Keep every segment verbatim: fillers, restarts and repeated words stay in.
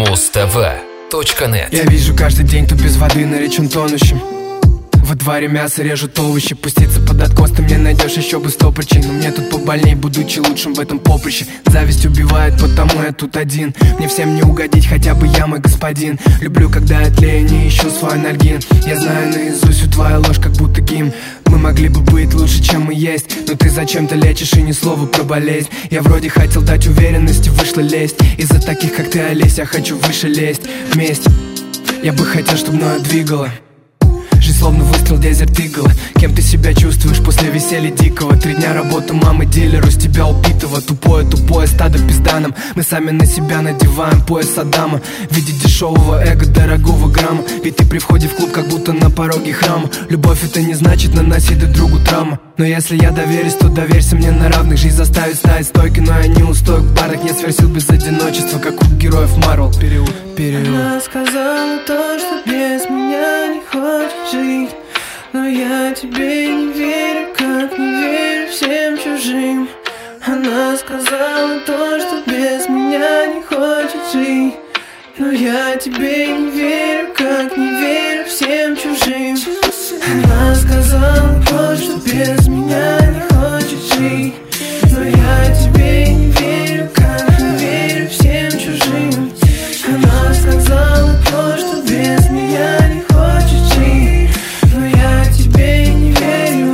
Муз-ТВ точка нет. Я вижу каждый день, то без воды наречен тонущим. Во дворе мясо режут овощи. Пуститься под откос ты мне найдешь еще бы сто причин. Но мне тут побольней, будучи лучшим в этом поприще. Зависть убивает, потому я тут один. Мне всем не угодить, хотя бы я мой господин. Люблю, когда я тлею, не ищу свой анальгин. Я знаю наизусть всю твою ложь, как будто гимн. Мы могли бы быть лучше, чем мы есть, но ты зачем-то лечишь и ни слова про болезнь. Я вроде хотел дать уверенности, вышла лезть. Из-за таких, как ты, Олесь, я хочу выше лезть. Вместе я бы хотел, чтобы мною двигало. Жизнь словно выстрел Desert Eagle. Кем ты себя чувствуешь после веселья дикого? Три дня работы мамы дилеру с тебя убитого. Тупое, тупое стадо пизданом. Мы сами на себя надеваем пояс Адама в виде дешевого эго, дорогого грамма. Ведь ты при входе в клуб как будто на пороге храма. Любовь это не значит наносить друг другу травму. Но если я доверюсь, то доверься мне на равных. Жизнь заставит стать стойкой, но я не устою к парах. Нет сверхсил без одиночества, как у героев Марвел. Период, период. Она сказала то, что без меня не хочет жить. Но я тебе не верю, как не верю всем чужим. Она сказала то, что без меня не хочет жить. Но я тебе не верю, как не верю всем чужим. Она сказала то, что без меня не хочет жить. Но я тебе не верю, как не верю всем чужим. Она сказала то, что без меня не хочет жить. Но я тебе не верю.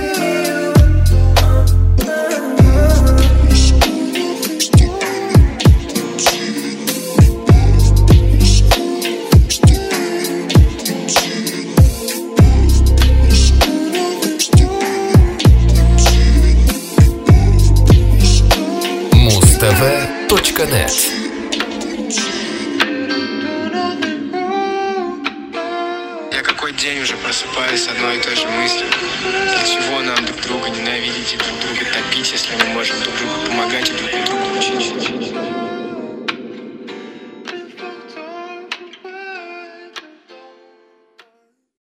Муз-ТВ точка нет. Я какой день уже просыпаюсь с одной и той же мыслью. Для чего нам друг друга ненавидеть и друг друга топить, если